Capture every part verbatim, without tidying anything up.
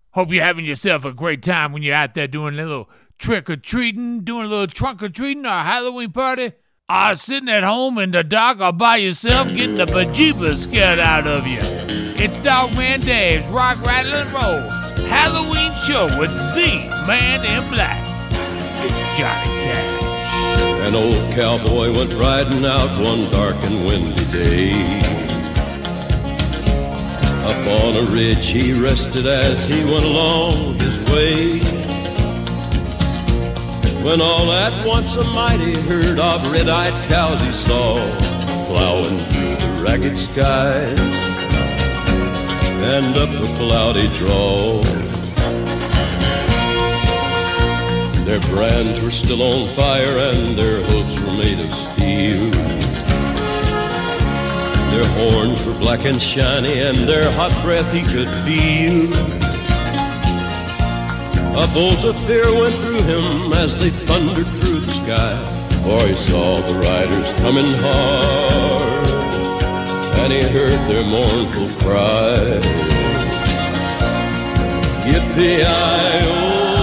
Hope you're having yourself a great time when you're out there doing a little trick-or-treating, doing a little trunk-or-treating or a Halloween party. Or sitting at home in the dark or by yourself getting the bejeebers scared out of you. It's Dogman Dave's Rock, Rattle, and Roll Halloween show with the man in black. It's Johnny Cash. An old cowboy went riding out one dark and windy day. Up on a ridge he rested as he went along his way, when all at once a mighty herd of red-eyed cows he saw plowing through the ragged skies and up a cloudy draw. Their brands were still on fire and their hooves were made of steel. Their horns were black and shiny and their hot breath he could feel. A bolt of fear went through him as they thundered through the sky, for he saw the riders coming hard, and he heard their mournful cry. Yippee-i-oh,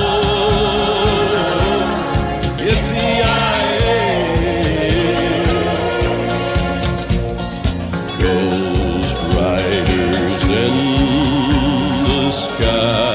yippee-i-ay, ghost riders in the sky.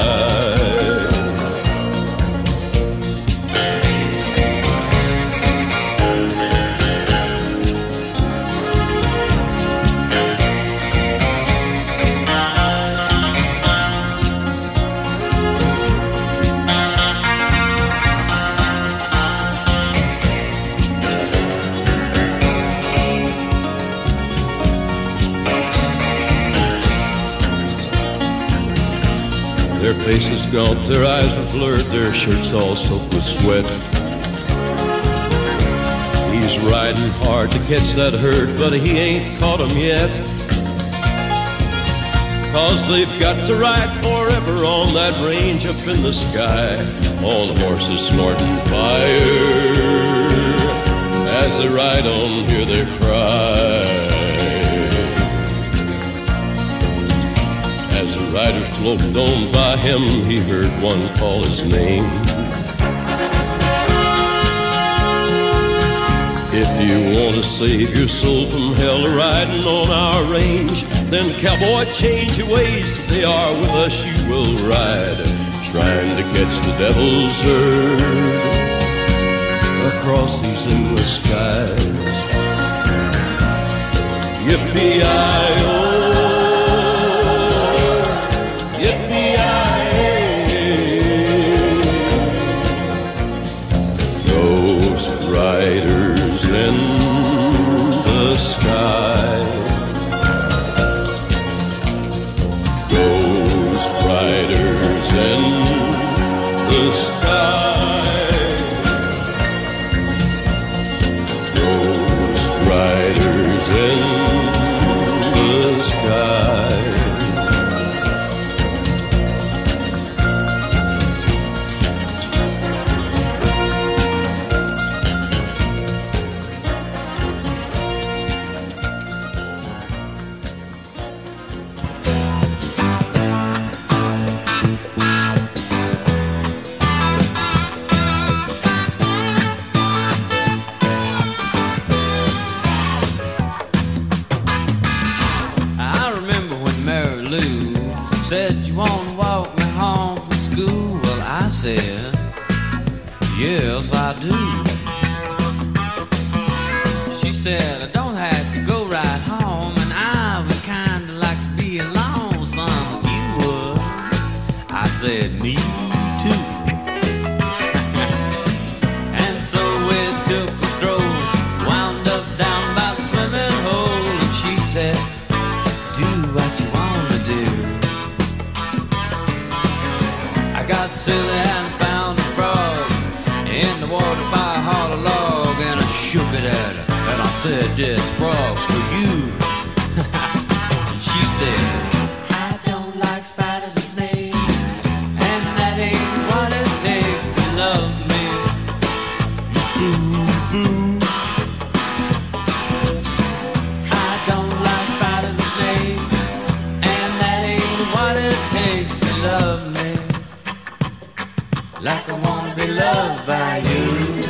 Their faces gaunt, their eyes were blurred, their shirts all soaked with sweat. He's riding hard to catch that herd, but he ain't caught 'em yet. 'Cause they've got to ride forever on that range up in the sky, on horses snorting fire. As they ride on, hear their cry. As the rider sloped on by him, he heard one call his name. If you want to save your soul from hell riding on our range, then cowboy, change your ways. Today are with us you will ride, trying to catch the devil's herd across these endless skies. Yippee-i-oh, riders in the sky, ghost riders in the sky, ghost riders in the sky. Said you want to walk me home from school. Well, I said, yes, I do. She said, I don't have to go right home, and I would kind of like to be alone some if you would. I said, me too. And so we took a stroll, wound up down by the swimming hole, and she said, do what you want to do. I got silly and found a frog in the water by a hollow log, and I shook it at her, and I said, this frog's for you. She said, I don't like spiders and snakes, and that ain't what it takes to love me, you fool, fool. I don't like spiders and snakes, and that ain't what it takes to love me. like I wanna be loved by you.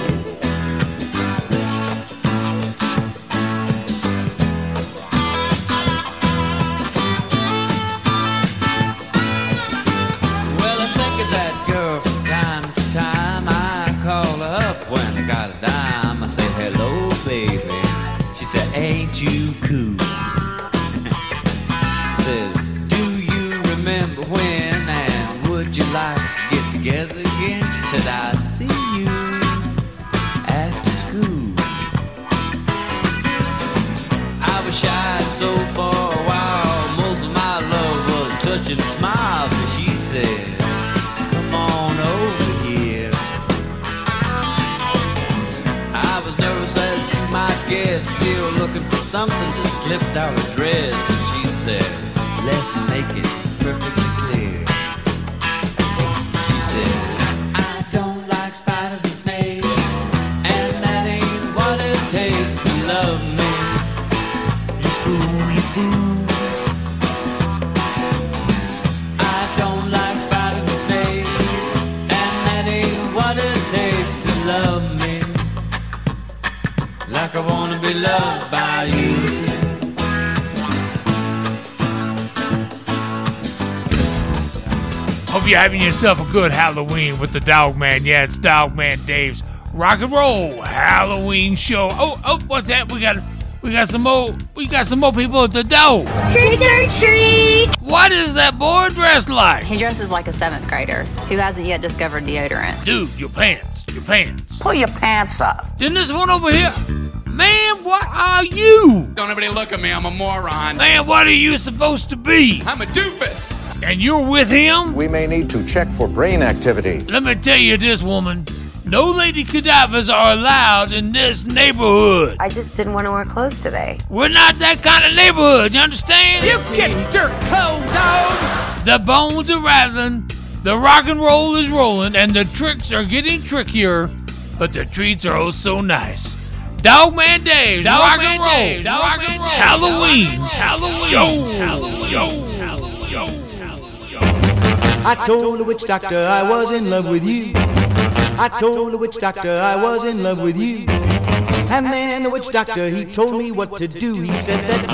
Well, I think of that girl from time to time. I call her up when I got a dime. I say, hello, baby. She said, ain't you cool? Said, do you remember when, and would you like to get together again? She said, I'll see you after school. I was shy so for a while. Most of my love was touch and smile. But she said, come on over here. I was nervous as you might guess, still looking for something to slip down her dress. And she said, let's make it perfectly clear. She said, I don't like spiders and snakes, and that ain't what it takes to love me. You fool, you fool. I don't like spiders and snakes, and that ain't what it takes to love me. Like I wanna be loved by you. Hope you're having yourself a good Halloween with the Dogman. Yeah, it's Dogman Dave's Rock and Roll Halloween Show. Oh, oh, what's that? We got, we got some more, we got some more people at the door. Trick or treat! What is that boy dressed like? He dresses like a seventh grader who hasn't yet discovered deodorant. Dude, your pants, your pants. Pull your pants up. Then this one over here. Man, what are you? Don't everybody look at me, I'm a moron. Man, what are you supposed to be? I'm a doofus. And you're with him? We may need to check for brain activity. Let me tell you this, woman. No lady cadavers are allowed in this neighborhood. I just didn't want to wear clothes today. We're not that kind of neighborhood, you understand? You get dirt cold, dog. The bones are rattling, the rock and roll is rolling, and the tricks are getting trickier, but the treats are oh so nice. Dogman Dave's Rock and Roll, Dogman Halloween, Halloween, Show, Halloween, Show, Halloween, Show. I told the witch doctor I was in love with you. I told the witch doctor I was in love with you. And then the witch doctor, he told me what to do. He said that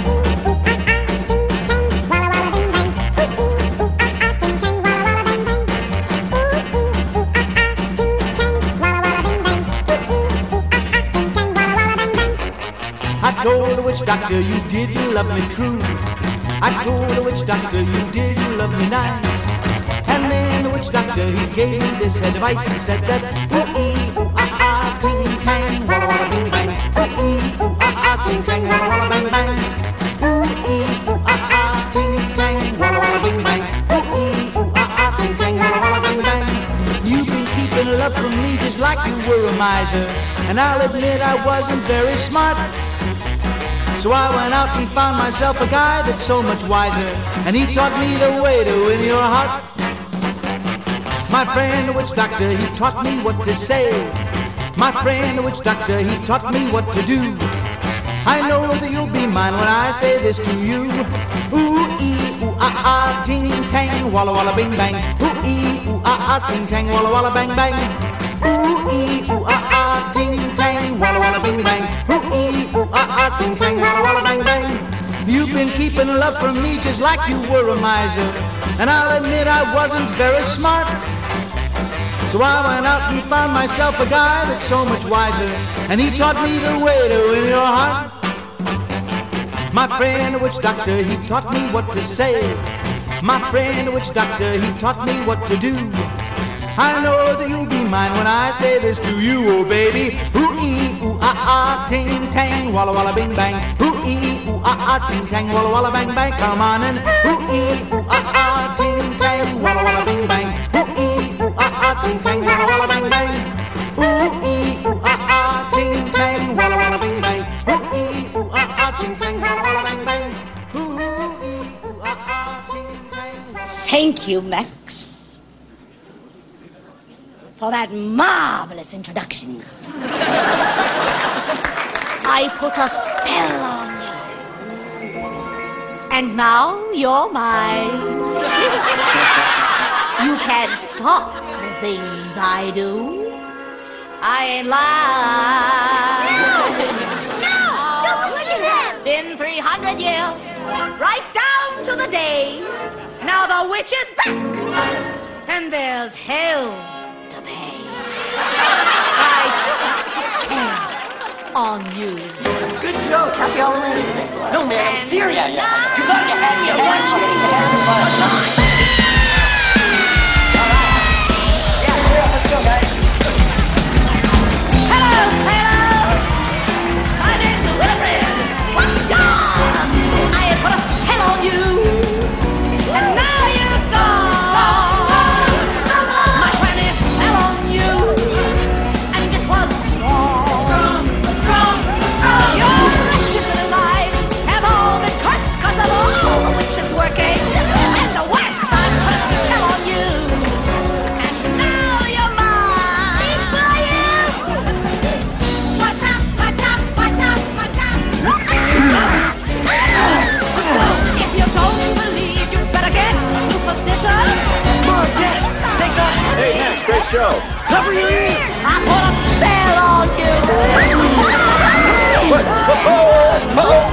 I told the witch doctor you didn't love me true. I told the witch doctor you didn't love me nice. And then the witch doctor, he gave me this advice. He said that ooh-ee, ooh-ah-ah, ting-tang, walla-walla, bing-bang. Ooh-ee, ooh-ah-ah, ting-tang, walla-walla, bang-bang. Ooh-ee, ooh-ah-ah, ting-tang, walla-walla, bing-bang. Ooh-ee, ooh-ah-ah, ting-tang, walla-walla, bang-bang. You've been keeping love from me just like you were a miser. And I'll admit I wasn't very smart. So I went out and found myself a guy that's so much wiser. And he taught me the way to win your heart. My friend the witch doctor, he taught me what to say. My friend the witch doctor, he taught me what to do. I know that you'll be mine when I say this to you. Ooh-ee, ooh-ah-ah, ting-tang, walla-walla, bing-bang. Ooh-ee, ooh-ah-ah, ting-tang, walla-walla, bang-bang. Ooh-ee, ooh-ah-ah, ting-tang, walla-walla, bing-bang. Ooh-ee, ooh-ah-ah, ting-tang, walla-walla, bang-bang. You've been keeping love from me just like you were a miser. And I'll admit I wasn't very smart. So I went out and found myself a guy that's so much wiser. And he taught me the way to win your heart. My friend the witch doctor, he taught me what to say. My friend the witch doctor, he taught me what to do. I know that you'll be mine when I say this to you, oh baby. Ooh-ee, ooh-ah-ah, ting-tang, walla-walla, bing-bang. Ooh-ee, ooh-ah-ah, ting-tang, walla-walla, bang-bang. Come on and ooh-ee, ooh-ah-ah, ting-tang, walla-walla, bing-bang. Ooh-ee, ooh-ah-ah, ting-tang, walla-walla, bang-bang. Ooh-ee, ooh-ah-ah, ting-tang, walla-walla, bing-bang. Ooh-ee, ooh-ah-ah, ting-tang, walla-walla, bang-bang. Ooh-ee, ooh-ah-ah, ting-tang. Thank you, Max, for that marvelous introduction. I put a spell on you. And now you're mine. You can't stop things I do. I ain't lying. No, don't look at him. Been three hundred years, right down to the day. Now the witch is back, and there's hell to pay. I stand on you. Good joke. Happy Halloween. No, man, I'm serious. You gotta get happy at once. You're getting happy at once. All right. Yeah, hurry up. Let's go, guys. Hello, sailor. I'm into Wilfred. I have put a spell on you, and now you're gone. My plan is fell on you, and it was strong. Strong, strong. Your riches in life have all been cursed because of all the witches working. And the worst, I put a spell on you, and now you're mine. Thanks for you. What's up? What's up? What's up? What's up? If you don't believe, you better get superstitious. Mom, Dad, take off. Hey, Max, great show. Cover your ears. I put a spell on you. What? Oh, oh, oh.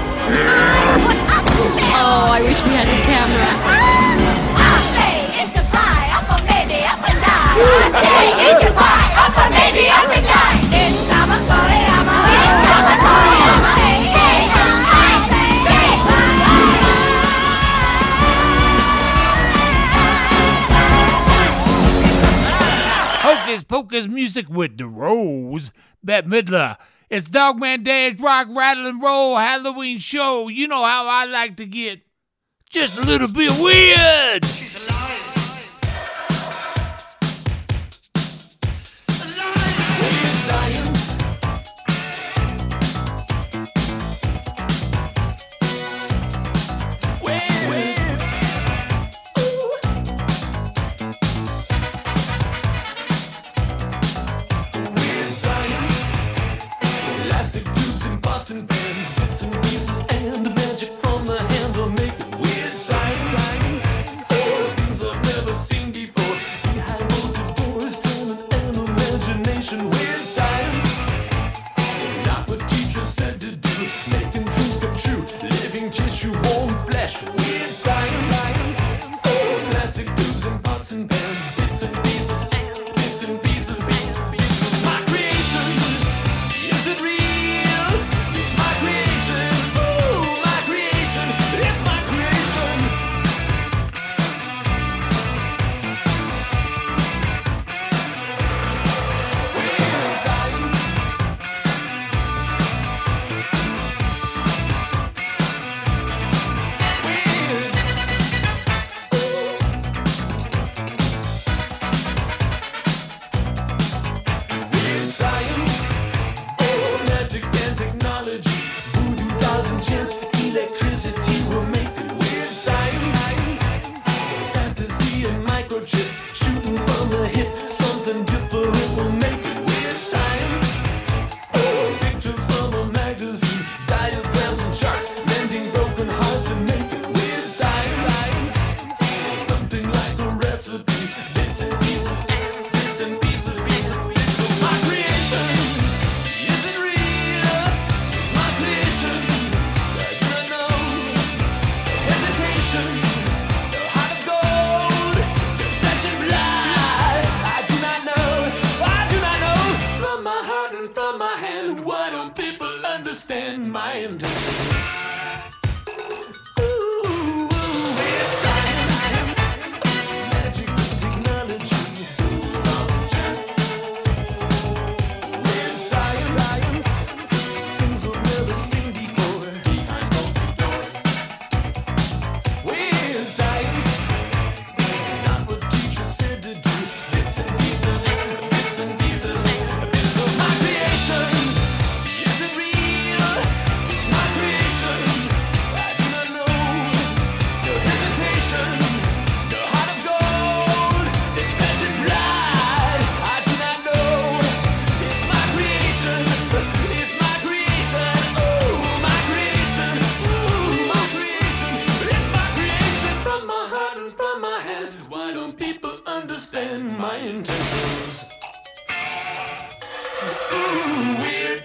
Oh, I wish we had a camera. I say it's a fly, up or maybe up and down. I say it's a fly, up or maybe up and down. It's a story, I'm a it's a story, I'm a hey, hey, I say hey, Hocus Pocus music with the Rose. Bette Midler. It's Dogman Dance Rock Rattle and Roll Halloween show. You know how I like to get just a little bit weird. understand my intentions. Ooh, with science, magic and technology, with science, things we've never seen before. Behind open doors, with science, not what teachers said to do. Bits and pieces, bits and pieces, bits of my creation. Is it real? It's my creation. understand my intentions. Ooh, weird.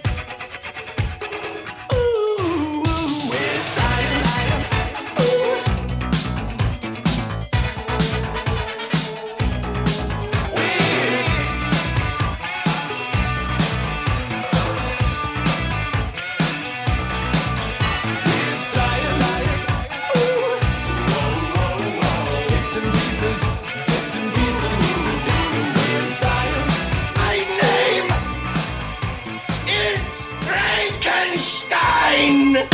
Ooh, weird science. Ooh. Weird. Weird science. Ooh. Whoa, whoa, whoa. Bits and pieces. Bits and pieces. Bits and weird science. My name is Frankenstein!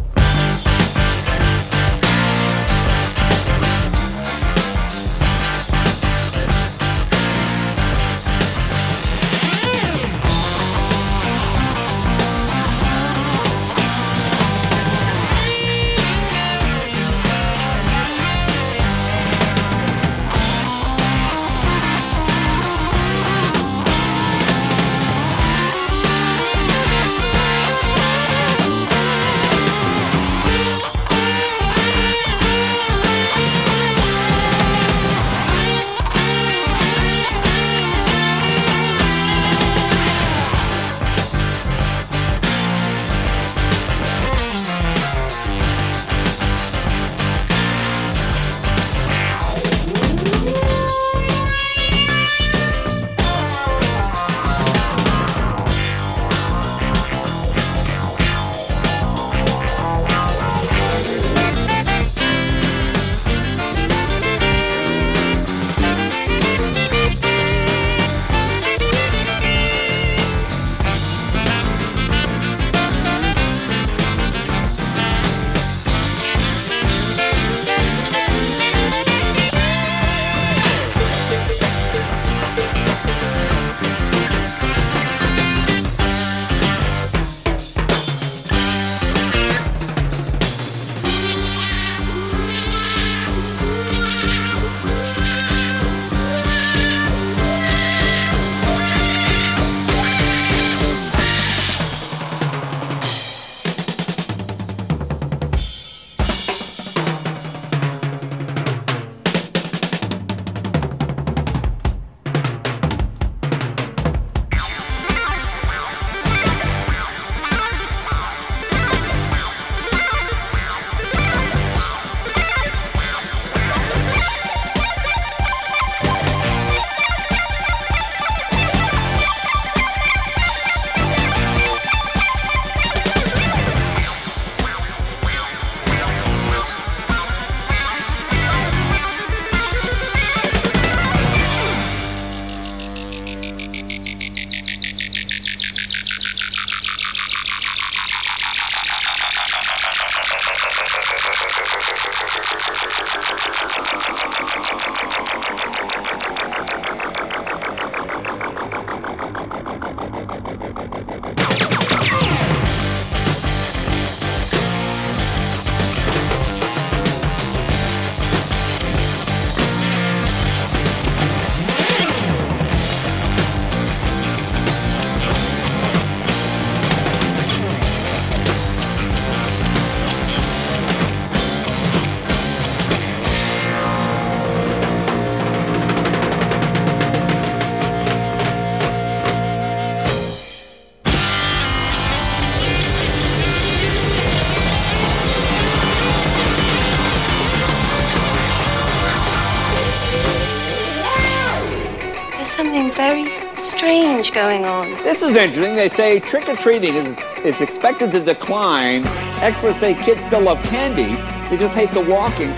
Something very strange going on. This is interesting. They say trick-or-treating is, is expected to decline. Experts say kids still love candy. They just hate the walking.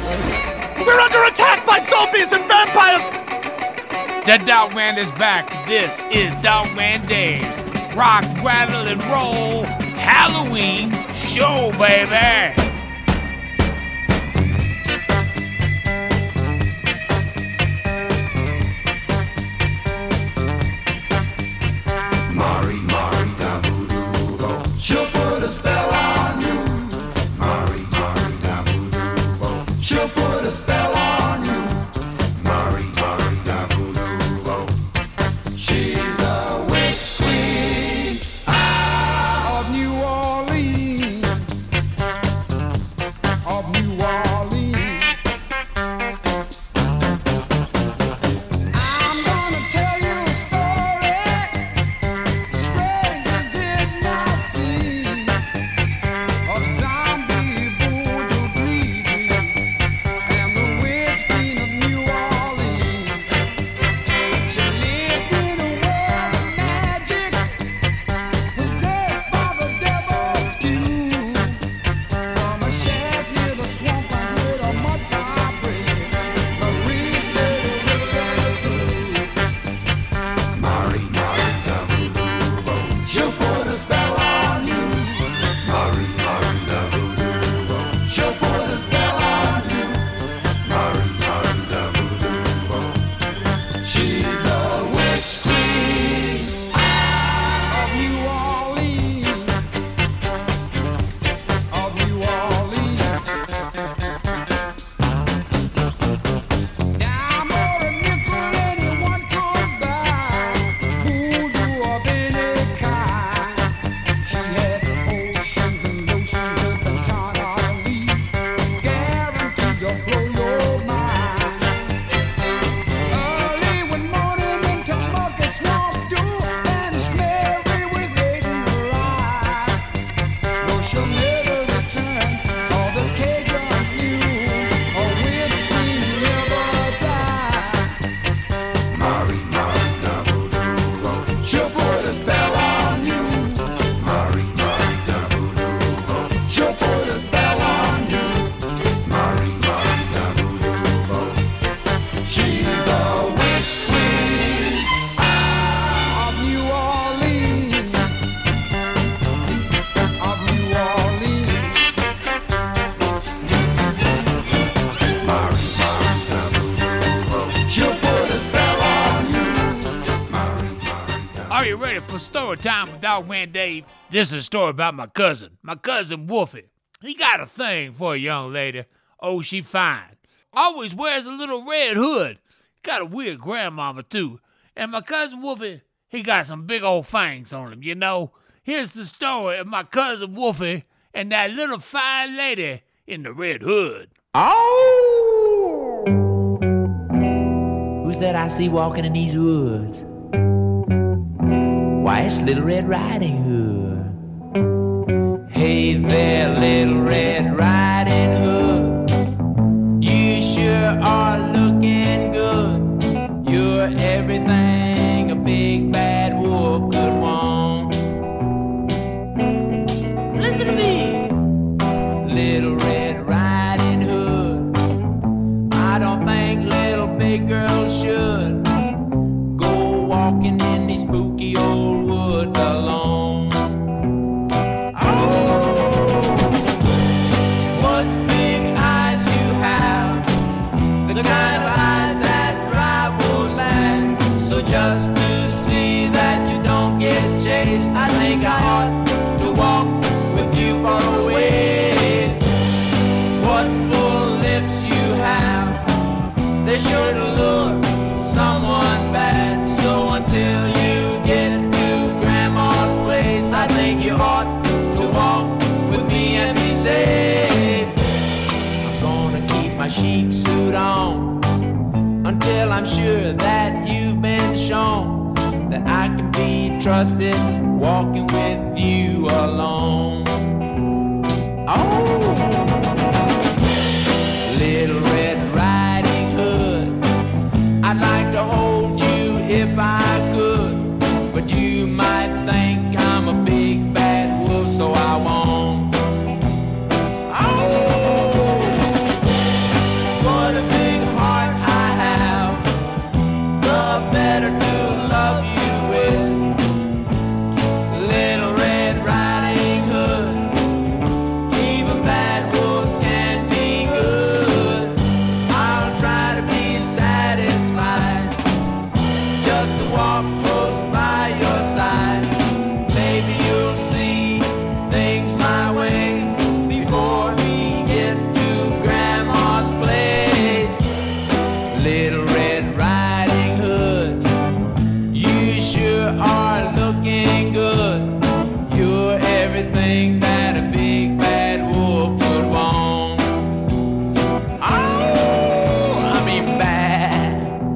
We're under attack by zombies and vampires! The Dogman is back. This is Dogman Day. Rock, rattle, and roll. Halloween show, baby. Mari, Mari, da voodoo vo. She'll put a spell on you. Mari, Mari, da voodoo vo. She'll put a spell on you. Mari, Mari, da voodoo vo. She's the witch queen of New Orleans. you ready for story time with Dogman Dave? This is a story about my cousin, my cousin Wolfie. He got a thing for a young lady. Oh, she fine. Always wears a little red hood. Got a weird grandmama, too. And my cousin Wolfie, he got some big old fangs on him, you know. Here's the story of my cousin Wolfie and that little fine lady in the red hood. Oh! Who's that I see walking in these woods? Why, it's Little Red Riding Hood. Hey there, Little Red Riding Hood. You sure are looking good. You're everything a big bad wolf could want. Listen to me, Little Red Riding Hood. I don't think little big girls should go walking in these spooky old woods alone. Oh, what big eyes you have, the kind of eyes that drive wolves mad. So just to see that you don't get chased, I think I ought to walk with you for a ways. What full lips you have, they sure to lure someone bad. So until you get to Grandma's place, I think you ought to walk with me and be safe. I'm gonna keep my chic suit on until I'm sure that you've been shown that I can be trusted walking with you alone. Oh, Little Red Riding Hood, I'd like to hold you if I could, but you might think I'm a big bad wolf, so I won't. Oh, what a big heart I have, the better to love you with. Little Red Riding Hood, even bad wolves can be good. I'll try to be satisfied just to walk close by your side. Maybe you'll see things my way before we get to Grandma's place. Little Red Riding Hood, you sure are looking good. You're everything that a big bad wolf could want. Oh, I mean bad.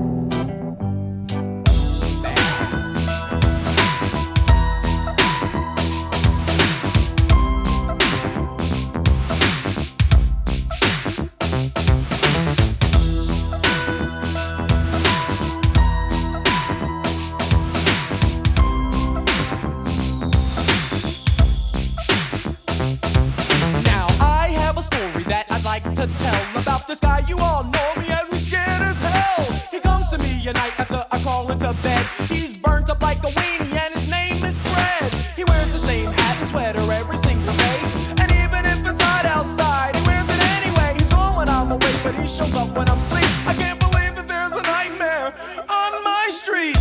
Now I have a story that I'd like to tell about this guy. You all know me as me scared as hell. He comes to me at night after I crawl into bed. He's burnt up like a weenie and his name is Fred. He wears the same hat and sweater every single day, and even if it's hot outside, he wears it anyway. He's gone when I'm awake, but he shows up when I'm asleep. I can't believe that there's a nightmare on my street.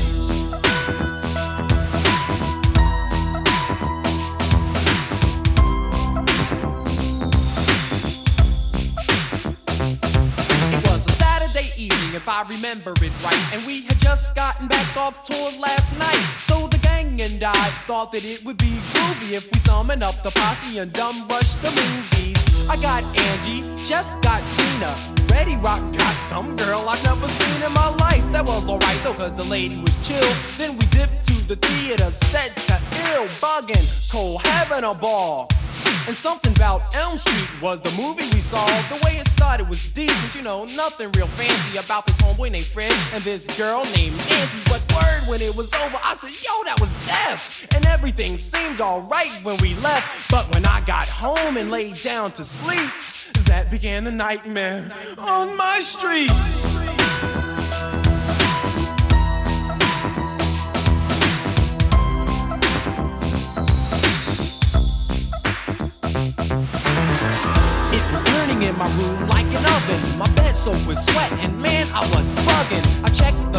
It was a Saturday evening, if I remember it right, and we had just gotten back off tour last night. So the gang and I thought that it would be groovy if we summoned up the posse and dumb rushed the movies. I got Angie, Jeff got Tina, Reddy Rock got some girl I've never seen in my life. That was alright though, cause the lady was chill. Then we dipped to the theater, set to ill, bugging, Cole having a ball. And something about Elm Street was the movie we saw. The way it started was decent, you know, nothing real fancy about this homeboy named Fred and this girl named Nancy. But word, when it was over, I said, yo, that was death. And everything seemed alright when we left. But when I got home and laid down to sleep, that began the nightmare on my street. In my room like an oven, my bed soaked with sweat, and man, I was bugging. I checked the clock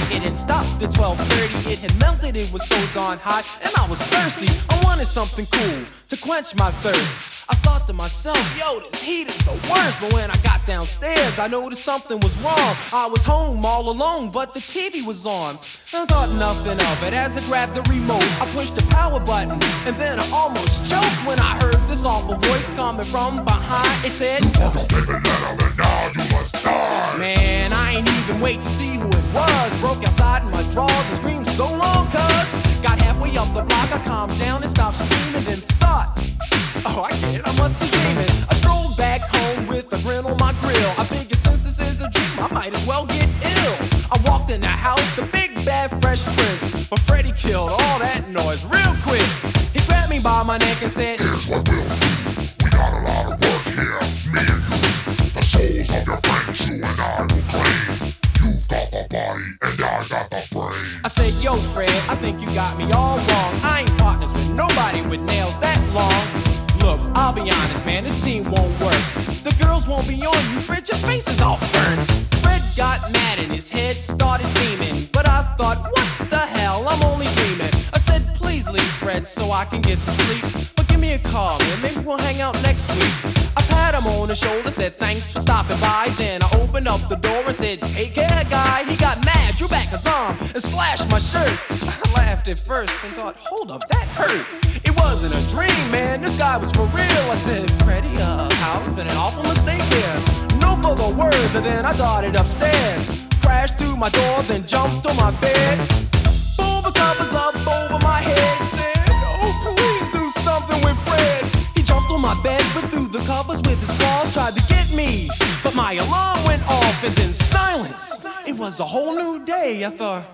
It had stopped at twelve thirty, it had melted, it was so darn hot, and I was thirsty. I wanted something cool to quench my thirst. I thought to myself, yo, this heat is the worst. But when I got downstairs, I noticed something was wrong. I was home all alone, but the T V was on. I thought nothing of it as I grabbed the remote. I pushed the power button, and then I almost choked when I heard this awful voice coming from behind. It said, "You are the favorite letter, and now you must die." Man, I ain't even wait to see who it was. Broke outside in my drawers and screamed so long, cuz got halfway up the block, I calmed down and stopped screaming, then thought, oh, I get it, I must be dreaming. I strolled back home with a grin on my grill. I figured since this is a dream, I might as well get ill. I walked in the house, the big bad fresh prince, but Freddy killed all that noise real quick. He grabbed me by my neck and said, here's what we'll do. We got a lot of work here, me and you. The souls of your friends you and I will claim. You've got the body and I got the brain. I said, yo Fred, I think you got me all wrong. I ain't partners with nobody with nails that long. Look, I'll be honest, man, this team won't work. The girls won't be on you, Fred, your face is all burned. Fred got mad and his head started steaming, but I thought, what the hell, I'm only dreaming. I said, please leave, Fred, so I can get some sleep. But give me a call, man, maybe we'll hang out next week. I pat him on the shoulder, said thanks for stopping by. Then I opened up the door and said, take care, guy. He got mad, drew back his arm, and slashed my shirt. I laughed at first and thought, hold up, that hurt. It wasn't a dream, man, this guy was for real. I said, Freddy, uh, Hal, it's been an awful mistake here. No further words, and then I darted upstairs. Crashed through my door, then jumped on my bed. Pulled the covers up over my head, said, oh, please do something with Fred. He jumped on my bed, but through the covers with his claws, tried to get me. But my alarm went off, and then silence. It was a whole new day, I thought.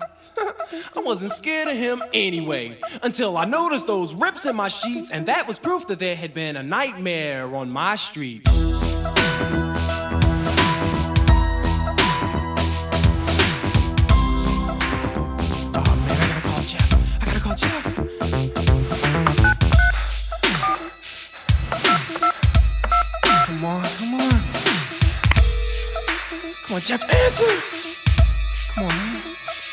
I wasn't scared of him anyway, until I noticed those rips in my sheets, and that was proof that there had been a nightmare on my street. Oh man, I gotta call Jeff. I gotta call Jeff. Come on, come on. Come on, Jeff, answer. Come on, man.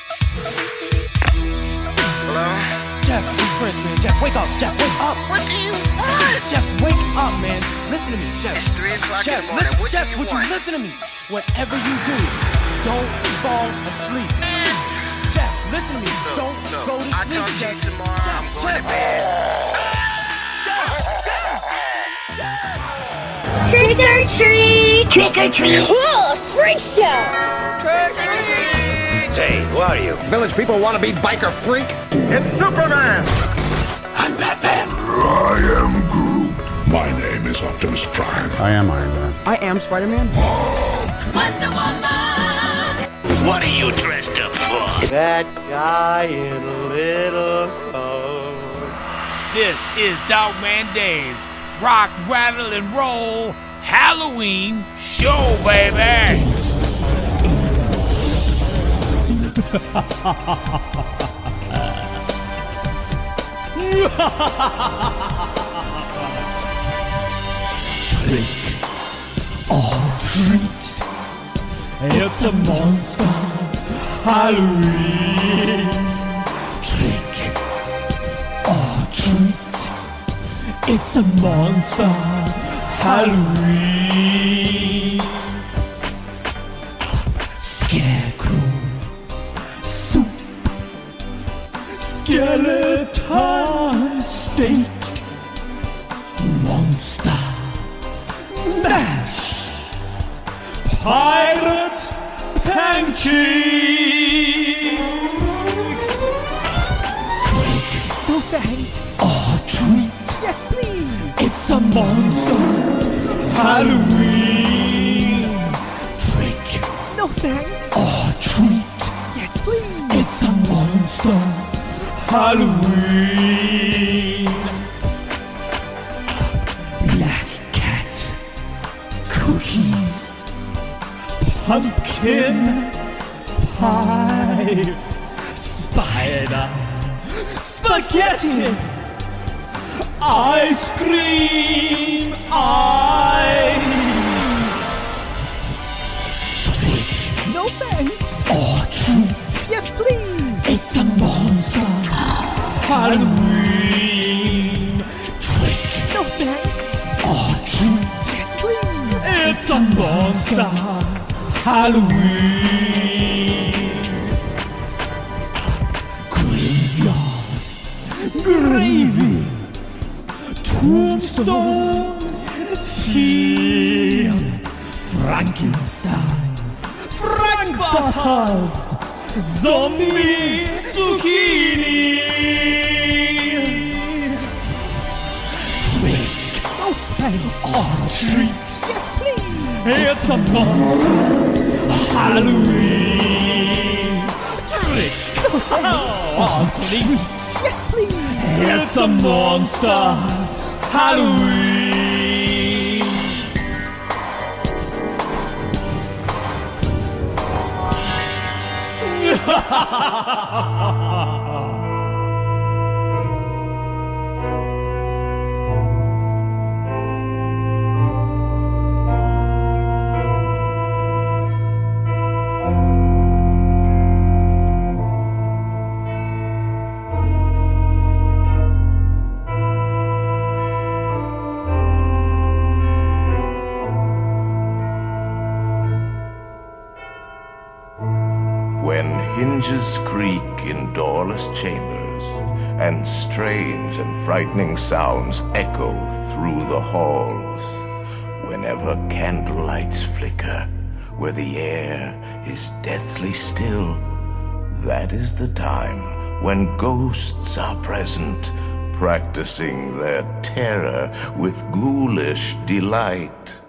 Hello? Jeff, it's Prince, man. Jeff, wake up. Jeff, wake up. What do you want? Jeff, wake up, man. Listen to me, Jeff. It's three o'clock Jeff, in the morning. listen, What Jeff, do you would want? you listen to me? Whatever you do, don't fall asleep. Jeff, listen to me. Look, don't look, go to I'll sleep, talk to Jeff. you tomorrow. Jeff, I'm going Jeff. to bed. Jeff, Jeff, Jeff. Trick or treat! Trick or treat! Cool! Freak show! Trick or treat! Say, who are you? Village people want to be biker freak? It's Superman! I'm Batman. I am Groot. My name is Optimus Prime. I am Iron Man. I am Spider-Man. Wonder Woman! What are you dressed up for? That guy in a little coat. This is Dogman Dave's Rock, Rattle, and Roll Halloween Show, baby! Trick or treat. It's a monster Halloween. Trick or treat. It's a monster Halloween. Scarecrow, soup, skeleton steak, monster mash, pirate pancakes. Trick, No thanks. or treat. Yes, please. It's a monster Halloween. Trick No thanks. or treat. Yes, please. It's a monster Halloween. Black cat cookies, pumpkin pie, spider spaghetti, ice cream ice. No thanks. Or treat. Yes, Halloween trick No thanks. or treat. Yes, please. It's a monster Halloween. Graveyard, gravy, tombstone, tea, Frankenstein, Frankfurters, zombie, zucchini. Trick Oh, thanks. or treat. Yes, please. It's a monster Halloween trick or treat. Yes, please. It's a monster Halloween. When hinges creak in doorless chambers, and strange and frightening sounds echo through the halls, whenever candlelights flicker, where the air is deathly still, that is the time when ghosts are present, practicing their terror with ghoulish delight.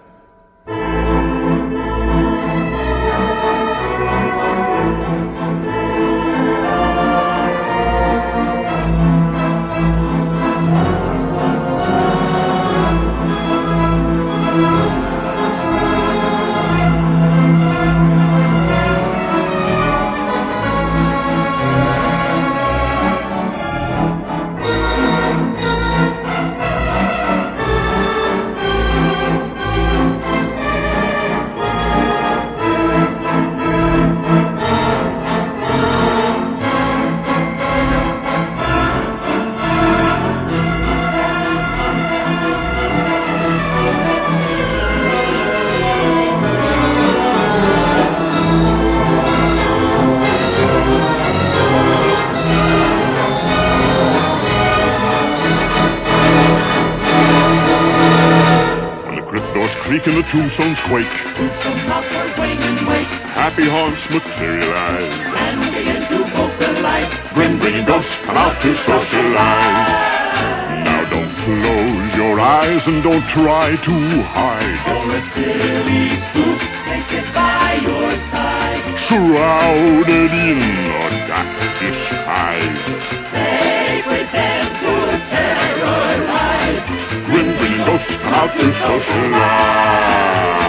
Creak and the tombstones quake. Tombstone clockers swing and wake, Happy haunts materialize. and begin to vocalize. Grim grinning ghosts come out to socialize. Now don't close your eyes and don't try to hide. For a silly spook, they sit by your side. Shrouded in a dark disguise. They pretend to terrorize. Grim grinning ghosts come out to socialize.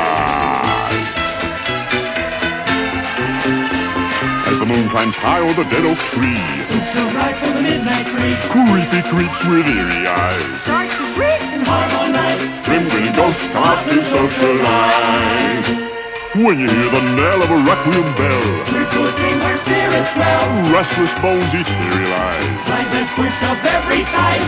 As the moon climbs high o'er the dead oak tree, Spooks arrive from the midnight tree. creepy creeps with eerie eyes. Start to shriek and harmonize. Grim grinning ghosts come out to socialize. When you hear the knell of a requiem bell, We're to a dream where spirits dwell. restless bones etherealize. Rise as spooks of every size.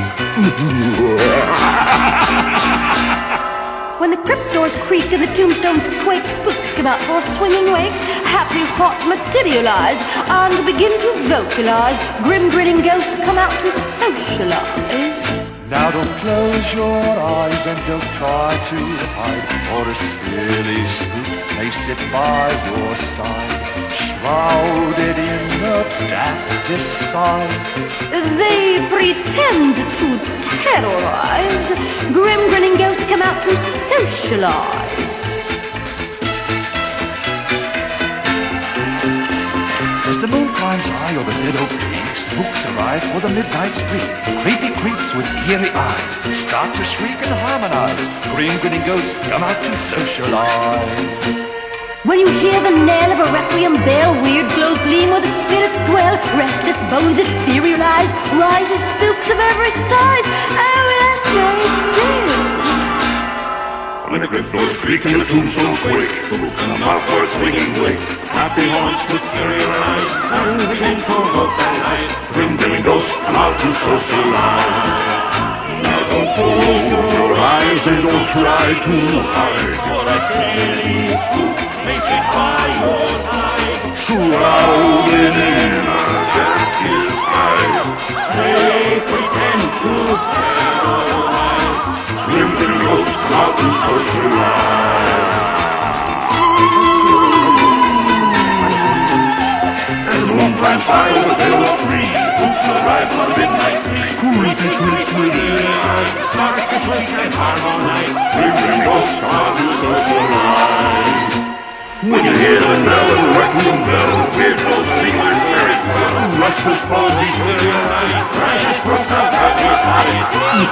When the crypt doors creak and the tombstones quake, spooks come out for a swinging wake. Happy hearts materialize and begin to vocalize. Grim grinning ghosts come out to socialize. Now don't close your eyes and don't try to hide, or a silly spook may sit by your side, shrouded in a daft disguise. They pretend to terrorize. Grim grinning ghosts come out to socialize. As the moon climbs high over the dead oak tree, spooks arrive for the midnight spree. Creepy creeps with eerie eyes start to shriek and harmonize. Grim grinning ghosts come out to socialize. When you hear the knell of a requiem bell, weird glows gleam where the spirits dwell. Restless bones etherealize, rises spooks of every size. Oh yes, they do. When the crypt doors creak and the tombstones quake, spooks come out for a swinging wake. Happy haunts materialize, And begin to vocalize. grim grinning ghosts come out to socialize. Now don't close your eyes and don't try to hide. For a silly spook, make it by your side. Shrouded in a dark disguise. They pretend to terrorize. Limping ghosts come out to socialize. As the moon climbs high over the hill tree, boots will arrive for the midnight tree. Creepy creeps within their eyes. Start to sleep and harmonize. Limping ghosts come out to socialize. When you hear the knell of the requiem bell, weird ghost fingers very well. Restless bones eat with your eyes. Precious crooks out at your sides.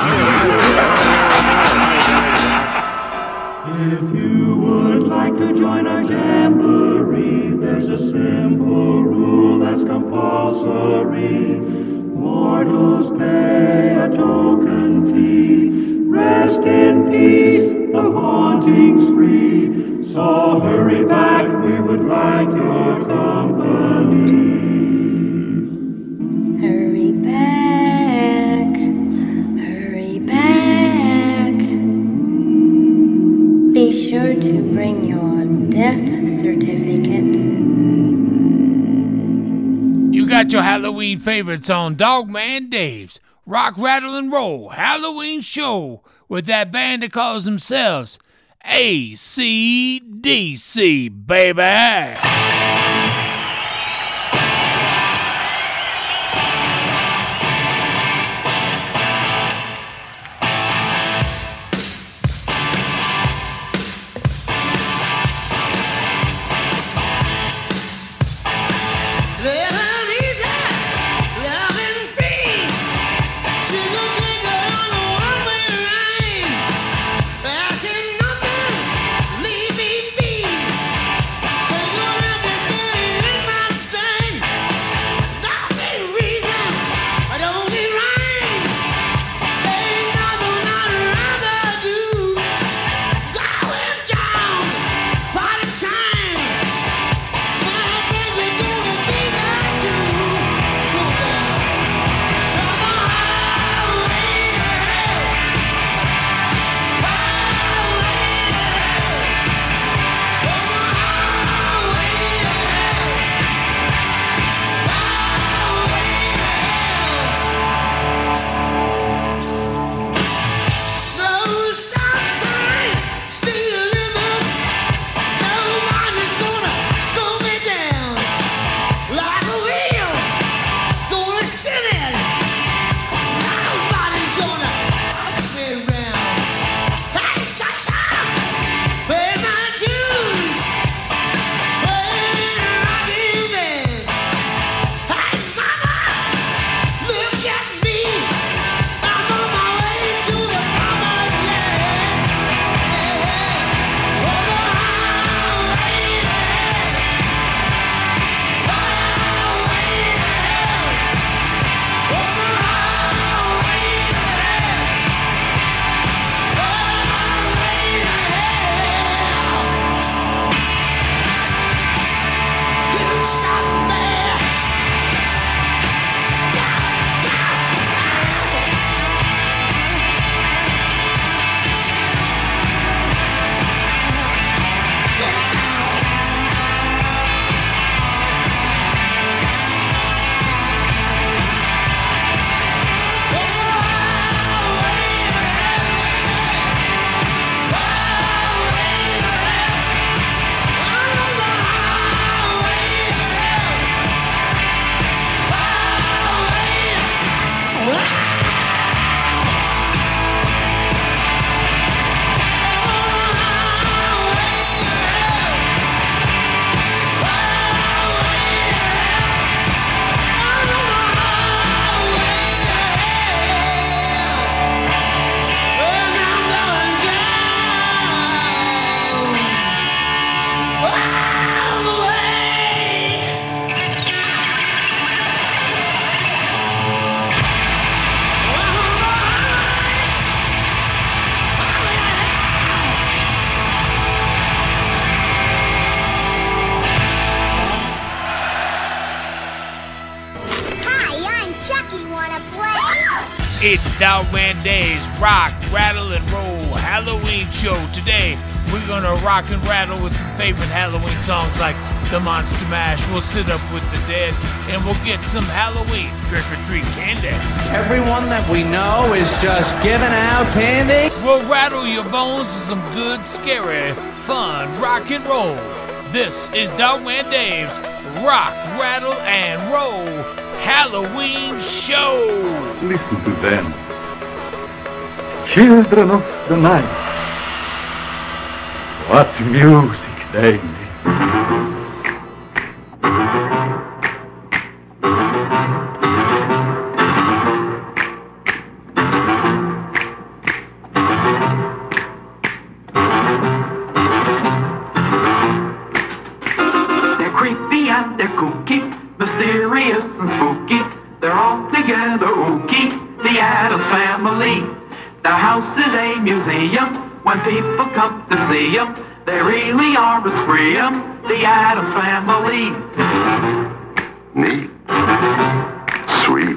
If you would like to join our jamboree, there's a simple rule that's compulsory. Mortals pay a token fee. Rest in peace, the haunting's free. So hurry back, we would like your company. Hurry back, hurry back. Be sure to bring your death certificate. You got your Halloween favorites on Dogman Dave's Rock, Rattle, and Roll Halloween Show with that band that calls themselves A C D C, baby. Take on everything. wanna play? It's Dogman Dave's Rock, Rattle, and Roll Halloween show. Today, we're gonna rock and rattle with some favorite Halloween songs like the Monster Mash. We'll sit up with the dead, and we'll get some Halloween trick-or-treat candy. Everyone that we know is just giving out candy. We'll rattle your bones with some good, scary, fun rock and roll. This is Dogman Dave's Rock, Rattle, and Roll Halloween show. Listen to them. Children of the night. What music they make. They're creepy and they're kooky, mysterious and spooky. They're all together ooky, the Addams Family. Their house is a museum. When people come to see them, they really are a scream, the Addams Family. Neat. Sweet.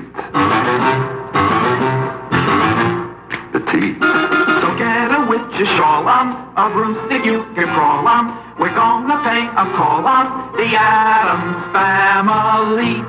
Petite. So get a witch's shawl on, a broomstick you can crawl on. We're gonna pay a call on the Addams Family.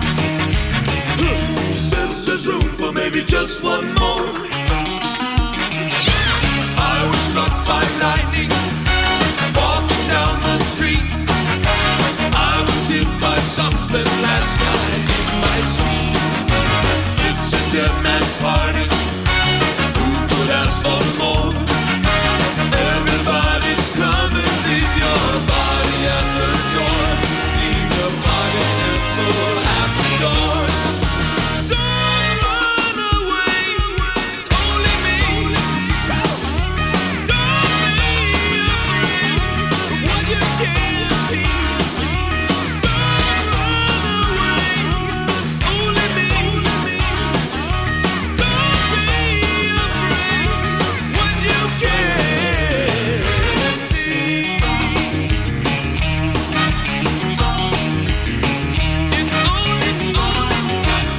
There's room for maybe just one more. by something last night in my sleep. It's a dead man's party. Who could ask for more? Everybody's coming. Leave your body at the door. Leave your body and soul at the door. Don't run away. It's only me. Don't be afraid of what you can't see. Don't run away. It's only me. Don't be afraid of what you can't see. It's only, it's only.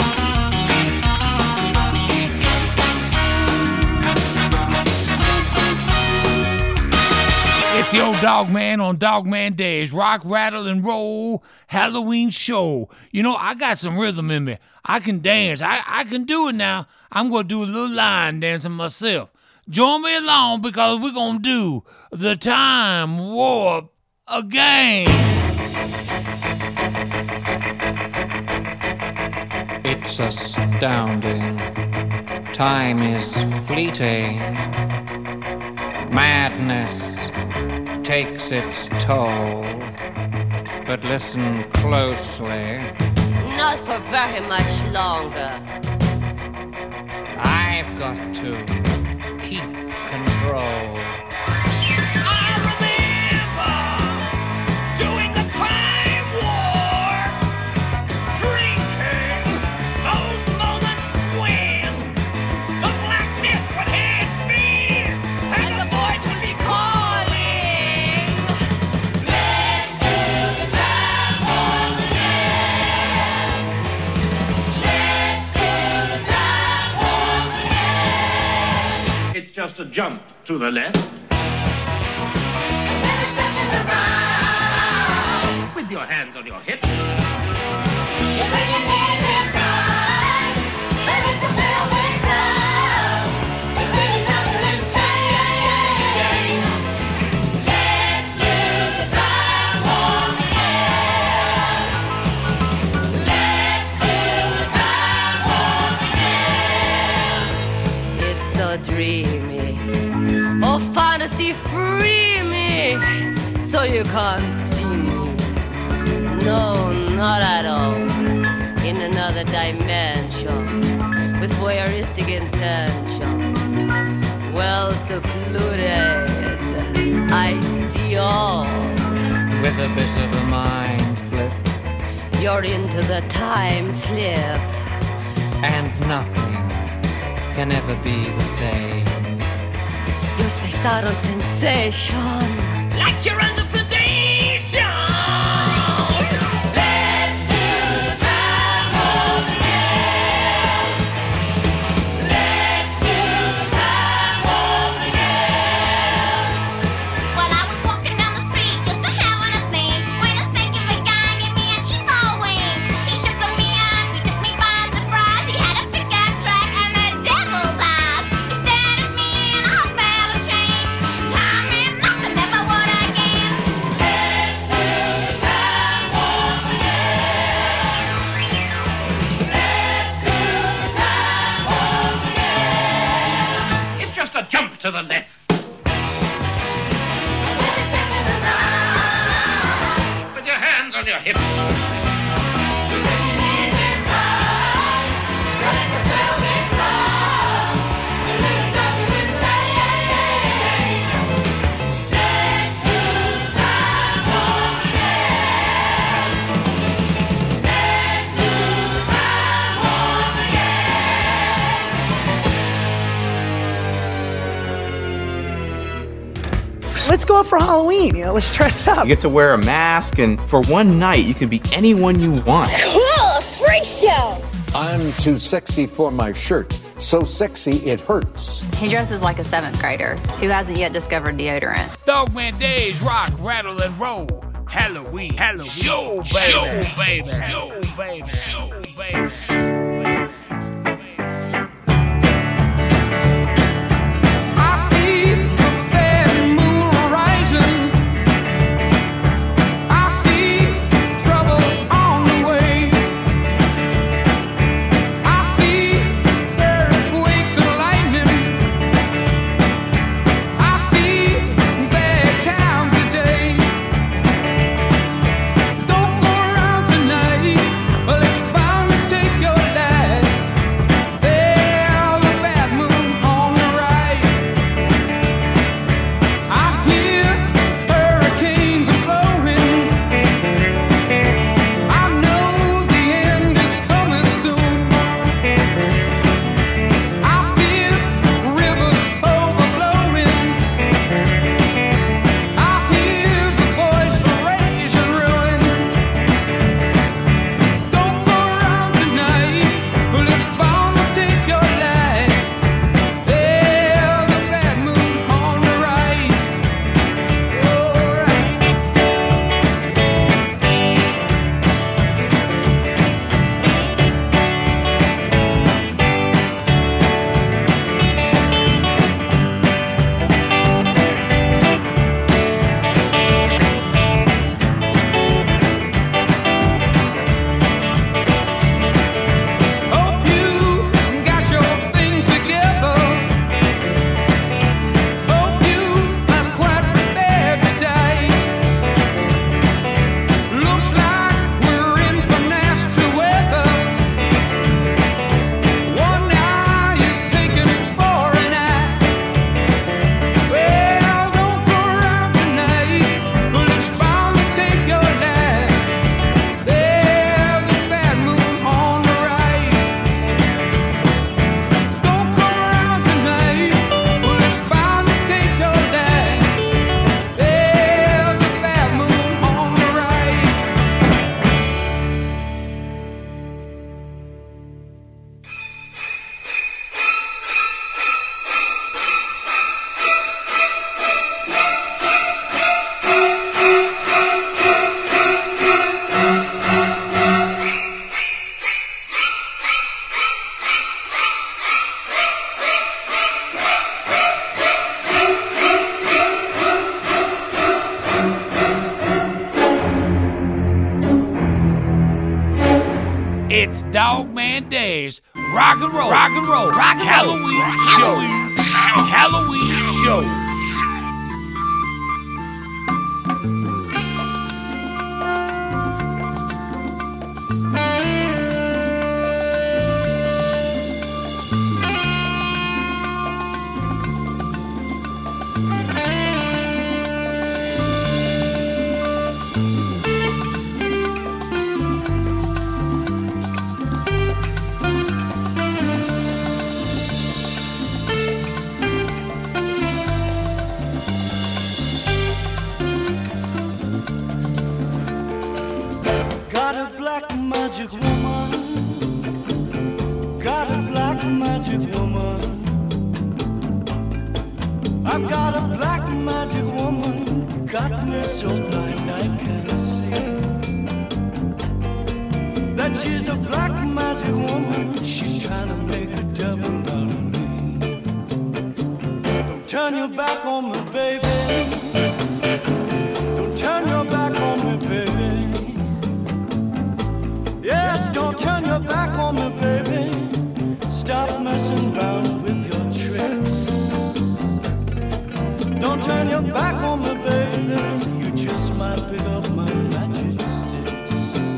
It's the old Dog Man on Dog Man Days. Rock, rattle, and roll Halloween show. You know, I got some rhythm in me. I can dance. I, I can do it now. I'm going to do a little line dancing myself. Join me along because we're going to do the Time Warp again. It's astounding. Time is fleeting. Madness takes its toll. But listen closely. Not for very much longer. I've got to keep control. I remember doing the time warp, drinking those moments when the blackness would hit me and the void would be calling. Let's do the time warp again. Let's do the time warp again. It's just a jump to the left. With your hands on your hips. It's so dreamy. Oh, fantasy, free me. So you can't see me. No, not at all. In another dimension. With voyeuristic intention. Well secluded. I see all. With a bit of a mind flip. You're into the time slip. And nothing can ever be the same. You're spaced out on sensation. Like you're under sedation. Let's do the time warp again. Let's do the time warp again. Well, I was walking down the street just a having a think when a snake of a guy gave me an evil wink. He shook me up, he took me by surprise. He had a pickup truck and the devil's eyes. He stared at me and I felt a change. Time meant nothing, never would again. Let's do the time warp again. Let's do the time warp again. It's just a jump to the left. With your hands on your hips. Let's go out for Halloween, you know, let's dress up. You get to wear a mask, and for one night, you can be anyone you want. Cool, a freak show. I'm too sexy for my shirt. So sexy it hurts. He dresses like a seventh grader who hasn't yet discovered deodorant. Dogman Days, rock, rattle, and roll. Halloween, Halloween, show, baby, show, baby, show, baby, show, baby, show. Trouble Dogman Days. Rock and roll, rock and roll, rock and Halloween show. Halloween show. Got a black magic woman. Got a black magic woman. I've got a black magic woman. Got me so blind I can't see. That she's a black magic woman. She's trying to make a devil out of me. Don't turn your back on me, baby. Don't turn your back on me, baby. Yes, don't turn your back on me, baby. Stop messing around with your tricks. Don't turn your back on me, baby. You just might pick up my magic sticks.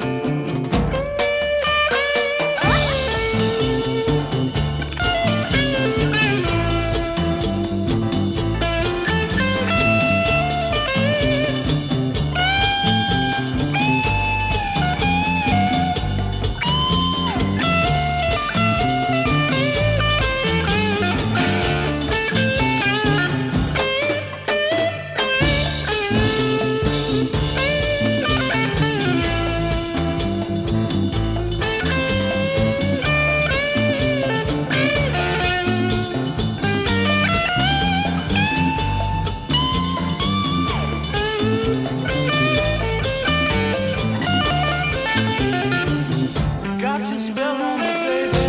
Got your spell on me, baby.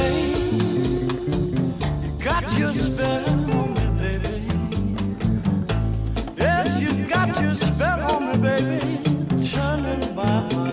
You got your spell on me, baby. Yes, you got your spell on me, baby. Turning my heart